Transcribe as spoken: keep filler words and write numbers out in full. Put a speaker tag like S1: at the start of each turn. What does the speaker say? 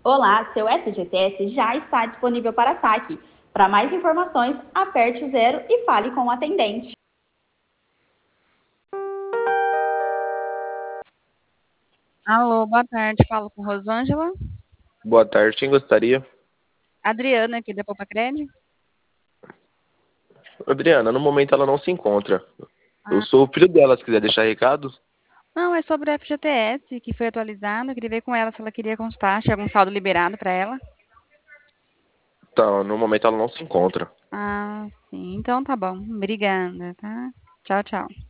S1: Olá, seu S G T S já está disponível para saque. Para mais informações, aperte o zero e fale com o atendente.
S2: Alô, boa tarde. Falo com Rosângela.
S3: Boa tarde, quem gostaria?
S2: Adriana, aqui da Popacred.
S3: Adriana, no momento ela não se encontra. Eu
S2: Ah,
S3: sou o filho dela, se quiser deixar recado.
S2: não, é sobre o F G T S que foi atualizado. Eu queria ver com ela se ela queria constar, tinha algum saldo liberado para ela.
S3: Então, no momento ela não se encontra.
S2: Ah, sim. Então tá bom. Obrigada, tá? Tchau, tchau.